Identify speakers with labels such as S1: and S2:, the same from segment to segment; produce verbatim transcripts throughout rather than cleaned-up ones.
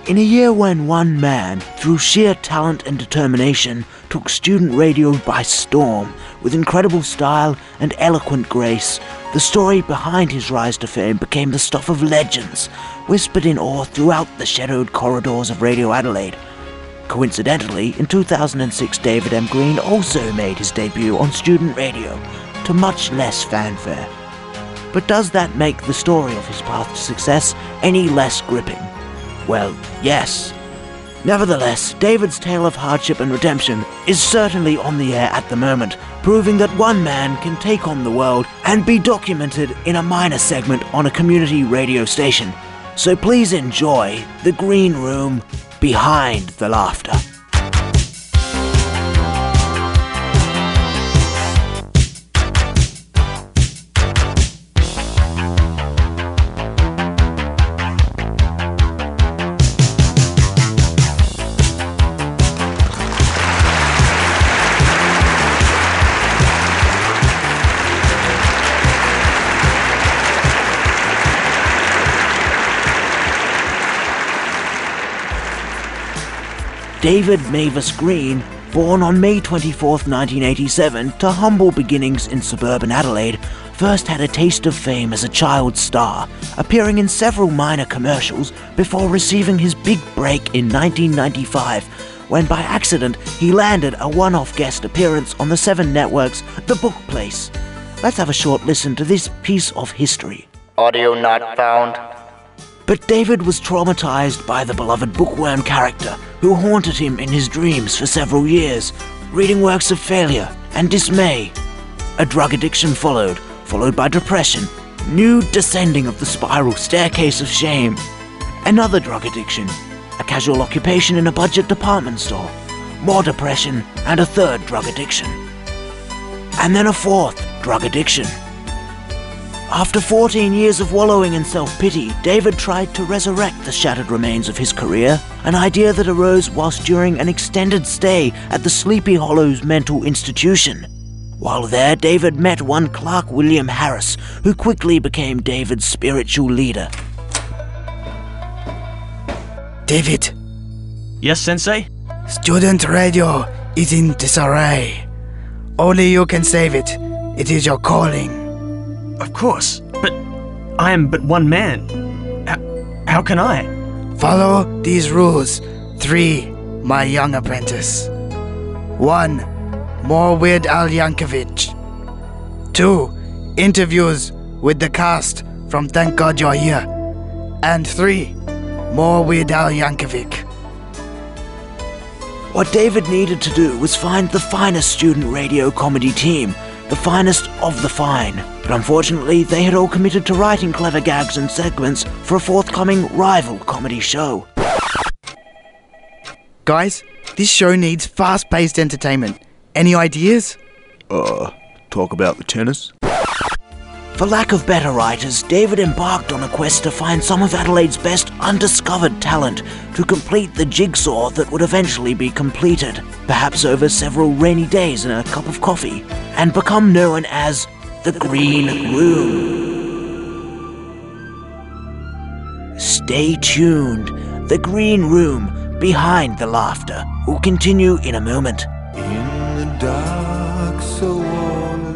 S1: In a year when one man, through sheer talent and determination, took student radio by storm, with incredible style and eloquent grace, the story behind his rise to fame became the stuff of legends, whispered in awe throughout the shadowed corridors of Radio Adelaide. Coincidentally, in two thousand six, David M. Green also made his debut on student radio, to much less fanfare. But does that make the story of his path to success any less gripping? Well, yes. Nevertheless, David's tale of hardship and redemption is certainly on the air at the moment, proving that one man can take on the world and be documented in a minor segment on a community radio station. So please enjoy The Green Room Behind the Laughter. David Mavis Green, born on May twenty-fourth, nineteen eighty-seven, to humble beginnings in suburban Adelaide, first had a taste of fame as a child star, appearing in several minor commercials before receiving his big break in nineteen ninety-five, when by accident he landed a one-off guest appearance on the Seven Network's The Book Place. Let's have a short listen to this piece of history.
S2: Audio not found.
S1: But David was traumatized by the beloved bookworm character who haunted him in his dreams for several years, reading works of failure and dismay. A drug addiction followed, followed by depression, new descending of the spiral staircase of shame. Another drug addiction, a casual occupation in a budget department store, more depression, and a third drug addiction. And then a fourth drug addiction. After fourteen years of wallowing in self-pity, David tried to resurrect the shattered remains of his career, an idea that arose whilst during an extended stay at the Sleepy Hollows Mental Institution. While there, David met one Clark William Harris, who quickly became David's spiritual leader.
S3: David.
S4: Yes, Sensei?
S3: Student radio is in disarray. Only you can save it. It is your calling.
S4: Of course, but I am but one man. How, how can I?
S3: Follow these rules. Three, my young apprentice. One, more Weird Al Yankovic. Two, interviews with the cast from Thank God You're Here. And three, more Weird Al Yankovic.
S1: What David needed to do was find the finest student radio comedy team, the finest of the fine. But unfortunately, they had all committed to writing clever gags and segments for a forthcoming rival comedy show.
S3: Guys, this show needs fast-paced entertainment. Any ideas?
S5: Uh, talk about the tennis?
S1: For lack of better writers, David embarked on a quest to find some of Adelaide's best undiscovered talent to complete the jigsaw that would eventually be completed, perhaps over several rainy days and a cup of coffee, and become known as The Green Room. Stay tuned. The Green Room Behind the Laughter will continue in a moment.
S6: In the dark, so all alone.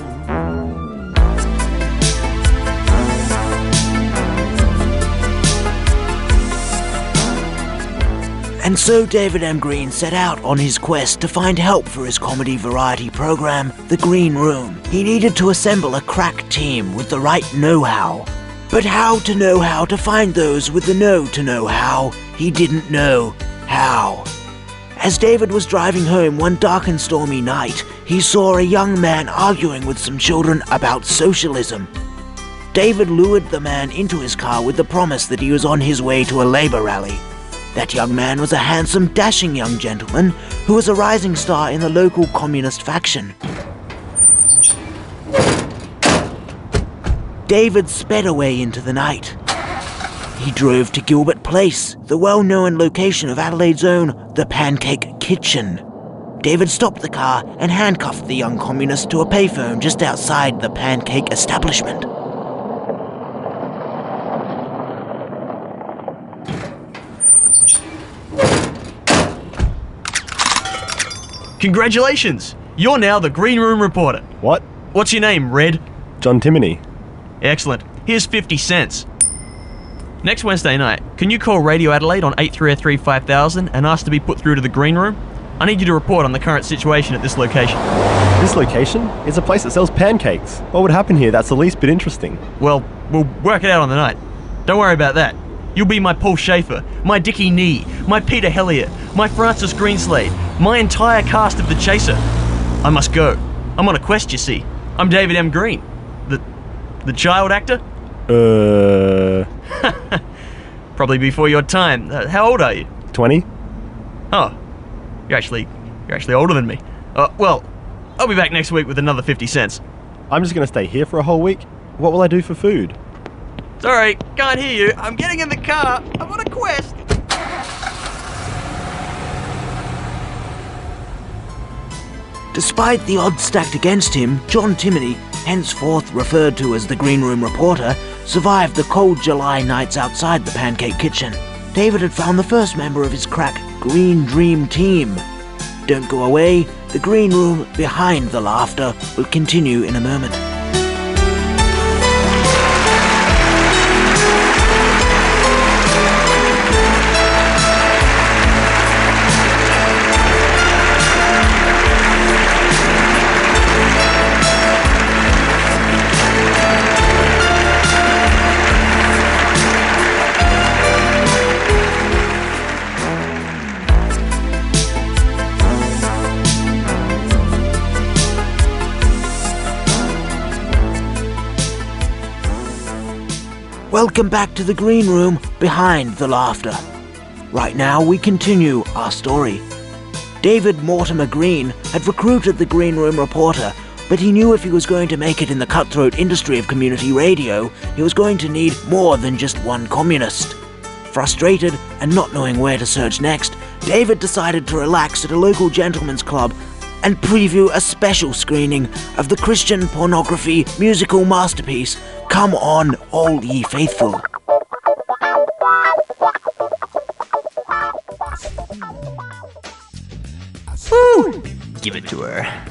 S1: And so David M. Green set out on his quest to find help for his comedy variety program, The Green Room. He needed to assemble a crack team with the right know-how. But how to know how to find those with the know to know how, he didn't know how. As David was driving home one dark and stormy night, he saw a young man arguing with some children about socialism. David lured the man into his car with the promise that he was on his way to a Labour rally. That young man was a handsome, dashing young gentleman who was a rising star in the local communist faction. David sped away into the night. He drove to Gilbert Place, the well-known location of Adelaide's own The Pancake Kitchen. David stopped the car and handcuffed the young communist to a payphone just outside the pancake establishment.
S4: Congratulations! You're now the Green Room reporter.
S7: What?
S4: What's your name, Red?
S7: John Timoney.
S4: Excellent. Here's fifty cents. Next Wednesday night, can you call Radio Adelaide on eight three oh three five thousand and ask to be put through to the Green Room? I need you to report on the current situation at this location.
S7: This location is a place that sells pancakes. What would happen here that's the least bit interesting?
S4: Well, we'll work it out on the night. Don't worry about that. You'll be my Paul Schaefer, my Dickie Nee, my Peter Hellier, my Francis Greenslade, my entire cast of The Chaser. I must go. I'm on a quest, you see. I'm David M. Green. The... the child actor?
S7: Uh...
S4: Probably before your time. Uh, how old are you?
S7: twenty?
S4: Oh. You're actually... you're actually older than me. Uh, well, I'll be back next week with another fifty cents.
S7: I'm just going to stay here for a whole week? What will I do for food?
S4: Sorry, can't hear you. I'm getting in the car. I'm on a quest.
S1: Despite the odds stacked against him, John Timoney, henceforth referred to as the Green Room reporter, survived the cold July nights outside the Pancake Kitchen. David had found the first member of his crack Green Dream team. Don't go away, the Green Room behind the laughter will continue in a moment. Welcome back to the Green Room behind the laughter. Right now we continue our story. David Mortimer Green had recruited the Green Room reporter, but he knew if he was going to make it in the cutthroat industry of community radio, he was going to need more than just one communist. Frustrated and not knowing where to search next, David decided to relax at a local gentleman's club and preview a special screening of the Christian pornography musical masterpiece, Come On, All Ye Faithful.
S8: Woo! Give it to her.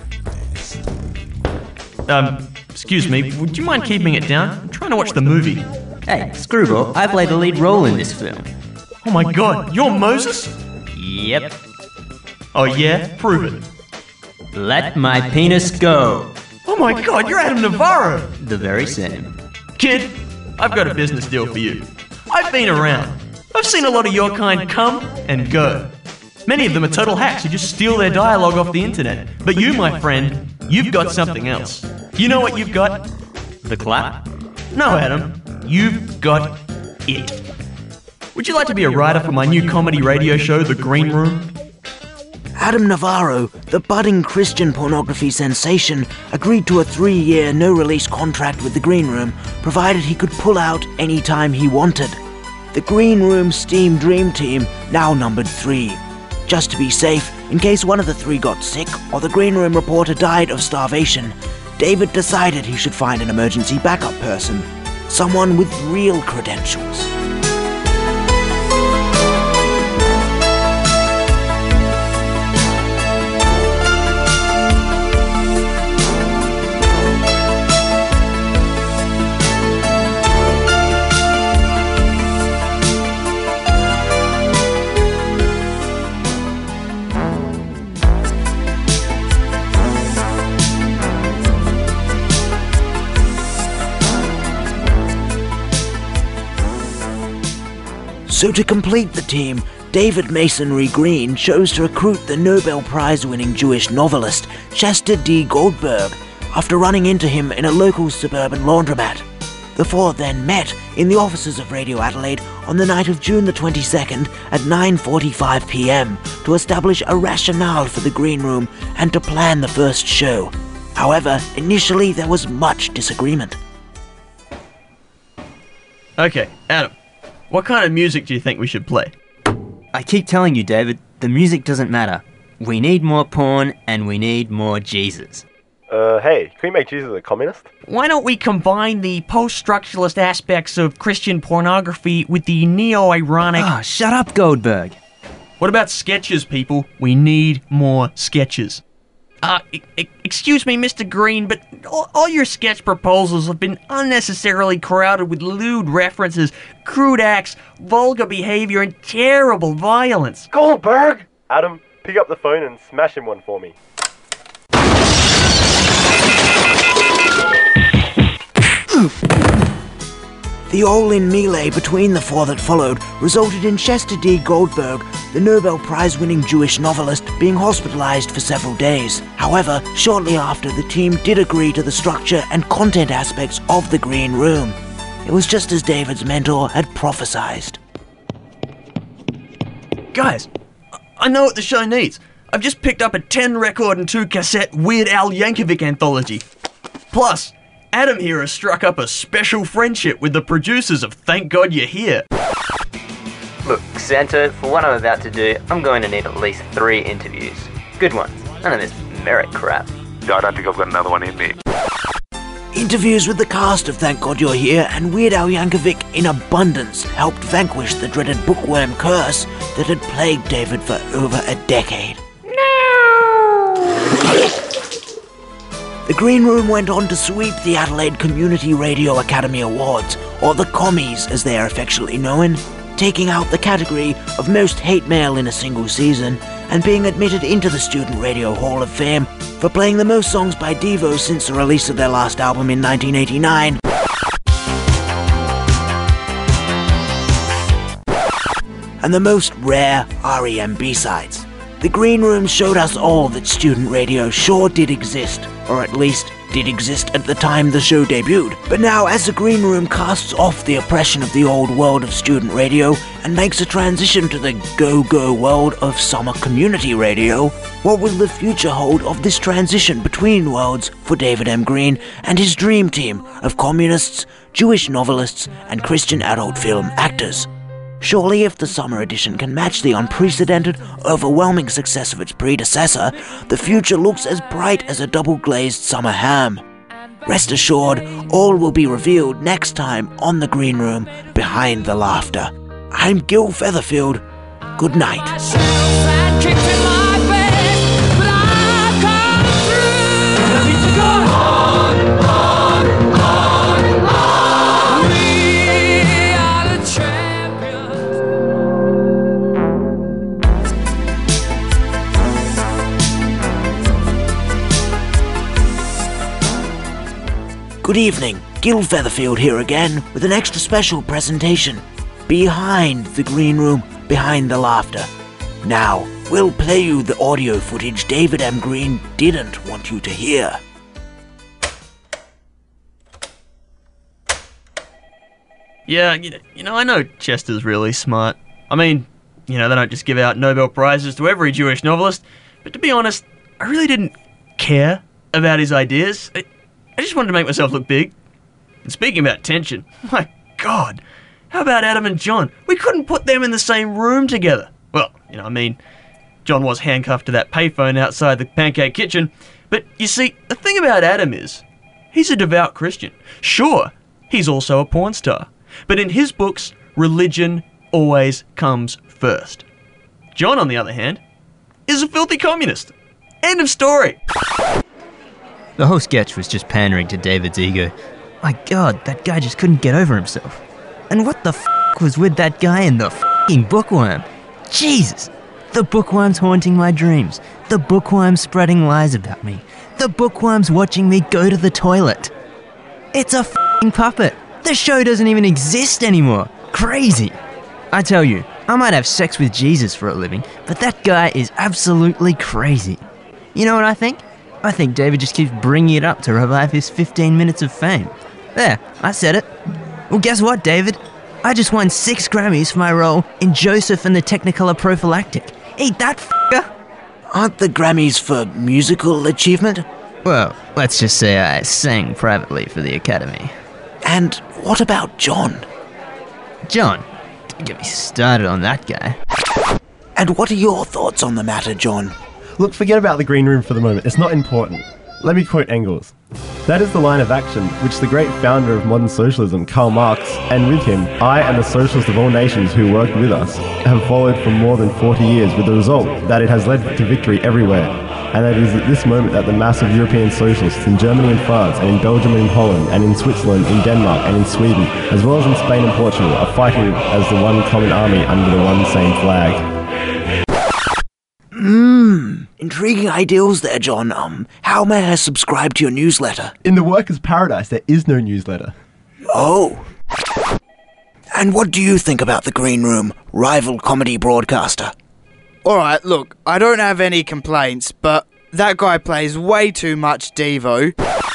S4: Um, excuse me, would you mind keeping it down? I'm trying to watch the movie.
S8: Hey, Screwball, I played the lead role in this film.
S4: Oh my god, you're Moses?
S8: Yep.
S4: Oh yeah? Prove it.
S8: Let my penis go.
S4: Oh my god, you're Adam Navarro!
S8: The very same.
S4: Kid, I've got a business deal for you. I've been around. I've seen a lot of your kind come and go. Many of them are total hacks who just steal their dialogue off the internet. But you, my friend, you've got something else. You know what you've got?
S8: The clap?
S4: No, Adam. You've got it. Would you like to be a writer for my new comedy radio show, The Green Room?
S1: Adam Navarro, the budding Christian pornography sensation, agreed to a three-year no-release contract with the Green Room, provided he could pull out any time he wanted. The Green Room Steam Dream Team now numbered three. Just to be safe, in case one of the three got sick or the Green Room reporter died of starvation, David decided he should find an emergency backup person, someone with real credentials. So to complete the team, David Masonry Green chose to recruit the Nobel Prize-winning Jewish novelist Chester D. Goldberg after running into him in a local suburban laundromat. The four then met in the offices of Radio Adelaide on the night of June the twenty-second at nine forty-five p m to establish a rationale for the Green Room and to plan the first show. However, initially there was much disagreement.
S4: Okay, Adam. What kind of music do you think we should play?
S8: I keep telling you, David, the music doesn't matter. We need more porn and we need more Jesus.
S7: Uh, hey, can we make Jesus a communist?
S4: Why don't we combine the post-structuralist aspects of Christian pornography with the neo-ironic...
S8: Ah, shut up, Goldberg.
S4: What about sketches, people? We need more sketches. Uh, e- e- excuse me, Mister Green, but all, all your sketch proposals have been unnecessarily crowded with lewd references, crude acts, vulgar behaviour, and terrible violence.
S7: Goldberg! Adam, pick up the phone and smash him one for me.
S1: The all-in melee between the four that followed resulted in Chester D. Goldberg, the Nobel Prize-winning Jewish novelist, being hospitalized for several days. However, shortly after, the team did agree to the structure and content aspects of the Green Room. It was just as David's mentor had prophesized.
S4: Guys, I know what the show needs. I've just picked up a ten record and two cassette Weird Al Yankovic anthology. Plus, Adam here has struck up a special friendship with the producers of Thank God You're Here.
S8: Look, Santo, for what I'm about to do, I'm going to need at least three interviews. Good ones. None of this merit crap.
S9: I don't think I've got another one in me.
S1: Interviews with the cast of Thank God You're Here and Weird Al Yankovic in abundance helped vanquish the dreaded bookworm curse that had plagued David for over a decade. The Green Room went on to sweep the Adelaide Community Radio Academy Awards, or the Commies as they are affectionately known, taking out the category of most hate mail in a single season, and being admitted into the Student Radio Hall of Fame for playing the most songs by Devo since the release of their last album in nineteen eighty-nine. And the most rare R E M B-sides. The Green Room showed us all that student radio sure did exist, or at least did exist at the time the show debuted. But now, as the Green Room casts off the oppression of the old world of student radio and makes a transition to the go-go world of summer community radio, what will the future hold of this transition between worlds for David M. Green and his dream team of communists, Jewish novelists, and Christian adult film actors? Surely if the summer edition can match the unprecedented, overwhelming success of its predecessor, the future looks as bright as a double-glazed summer ham. Rest assured, all will be revealed next time on The Green Room, Behind the Laughter. I'm Gil Featherfield. Good night. Good evening, Gil Featherfield here again with an extra special presentation. Behind the Green Room, Behind the Laughter. Now, we'll play you the audio footage David M. Green didn't want you to hear.
S4: Yeah, you know, you know, I know Chester's really smart. I mean, you know, they don't just give out Nobel Prizes to every Jewish novelist, but to be honest, I really didn't care about his ideas. I, I just wanted to make myself look big. And speaking about tension, my God, how about Adam and John? We couldn't put them in the same room together. Well, you know, I mean, John was handcuffed to that payphone outside the Pancake Kitchen, but you see, the thing about Adam is, he's a devout Christian. Sure, he's also a porn star, but in his books, religion always comes first. John, on the other hand, is a filthy communist. End of story.
S8: The whole sketch was just pandering to David's ego. My God, that guy just couldn't get over himself. And what the f*** was with that guy and the f***ing bookworm? Jesus! The bookworm's haunting my dreams. The bookworm's spreading lies about me. The bookworm's watching me go to the toilet. It's a f***ing puppet. The show doesn't even exist anymore. Crazy. I tell you, I might have sex with Jesus for a living, but that guy is absolutely crazy. You know what I think? I think David just keeps bringing it up to revive his fifteen minutes of fame. There, I said it. Well, guess what, David? I just won six Grammys for my role in Joseph and the Technicolor Prophylactic. Eat that, f***er!
S1: Aren't the Grammys for musical achievement?
S8: Well, let's just say I sang privately for the Academy.
S1: And what about John?
S8: John? Don't get me started on that guy.
S1: And what are your thoughts on the matter, John?
S7: Look, forget about the Green Room for the moment. It's not important. Let me quote Engels. That is the line of action which the great founder of modern socialism, Karl Marx, and with him, I and the socialists of all nations who worked with us, have followed for more than forty years, with the result that it has led to victory everywhere. And that it is at this moment that the mass of European socialists in Germany and France, and in Belgium and in Holland, and in Switzerland, in Denmark and in Sweden, as well as in Spain and Portugal, are fighting as the one common army under the one same flag.
S1: Mmm, intriguing ideals there, John. Um, how may I subscribe to your newsletter?
S7: In the workers' paradise, there is no newsletter.
S1: Oh. And what do you think about the Green Room, rival comedy broadcaster?
S3: Alright, look, I don't have any complaints, but that guy plays way too much Devo.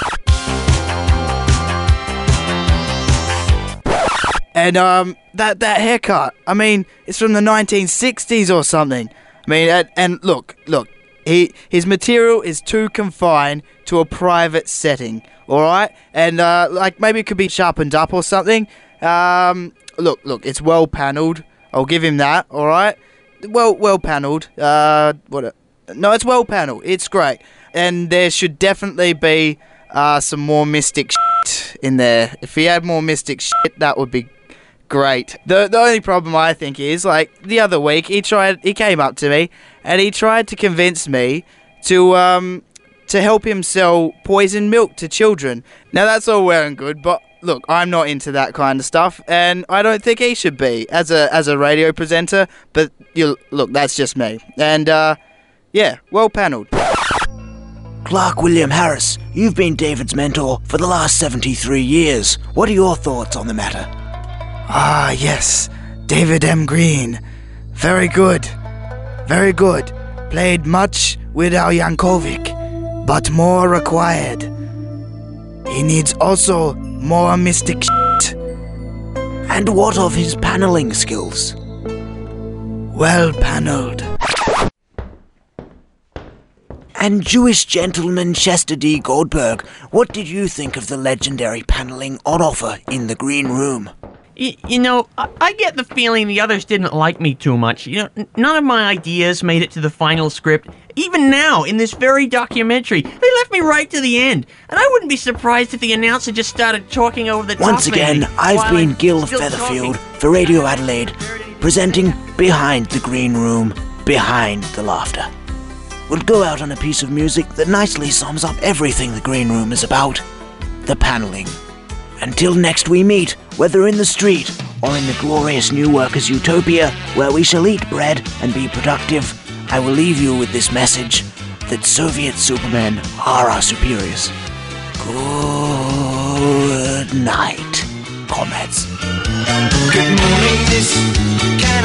S3: And, um, that, that haircut, I mean, it's from the nineteen sixties or something. I mean, and, and look, look, he his material is too confined to a private setting, alright? And, uh, like, maybe it could be sharpened up or something. Um, look, look, it's well panelled. I'll give him that, alright? Well, well panelled. Uh, what? A, no, it's well panelled. It's great, and there should definitely be uh some more mystic shit in there. If he had more mystic shit, that would be great. The the only problem I think is, like, the other week he tried. He came up to me and he tried to convince me to um to help him sell poison milk to children. Now that's all well and good, but look, I'm not into that kind of stuff, and I don't think he should be as a as a radio presenter. But you look, that's just me. And uh, yeah, well panelled.
S1: Clark William Harris, you've been David's mentor for the last seventy-three years. What are your thoughts on the matter?
S3: Ah, yes, David M. Green. Very good. Very good. Played much with Al Yankovic, but more required. He needs also more mystic shit.
S1: And what of his panelling skills?
S3: Well panelled.
S1: And Jewish gentleman Chester D. Goldberg, what did you think of the legendary panelling on offer in the Green Room?
S4: You, you know, I, I get the feeling the others didn't like me too much. You know, n- none of my ideas made it to the final script. Even now, in this very documentary, they left me right to the end. And I wouldn't be surprised if the announcer just started talking over the top.
S1: Once again, I've been Gil Featherfield for Radio Adelaide, presenting Behind the Green Room, Behind the Laughter. We'll go out on a piece of music that nicely sums up everything the Green Room is about. The panelling. Until next we meet, whether in the street or in the glorious New Workers' Utopia, where we shall eat bread and be productive, I will leave you with this message that Soviet supermen are our superiors. Good night, comrades.
S6: Good morning, Miss Cat.